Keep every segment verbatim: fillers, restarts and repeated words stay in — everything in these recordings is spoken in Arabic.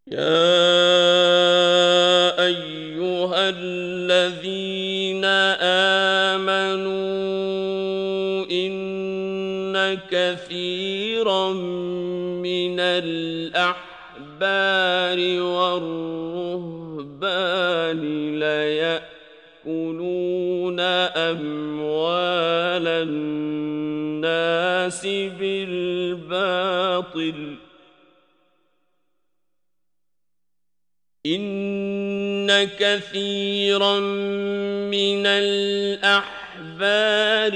يا أيها الذين آمنوا إن كثيرا من الأحبار والرهبان ليأكلون أموال الناس بالباطل إن كثيرا من الأحبار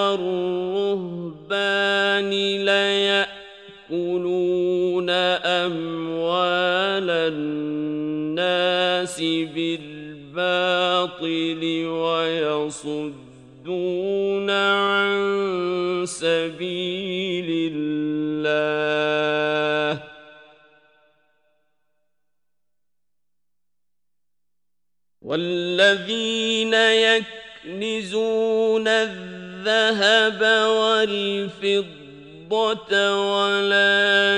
والرهبان ليأكلون أموال الناس بالباطل ويصدون عن سبيل الله والذين يكنزون الذهب والفضة ولا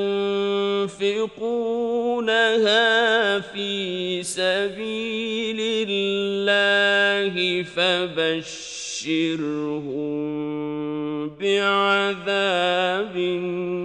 ينفقونها في سبيل الله فبشرهم بعذاب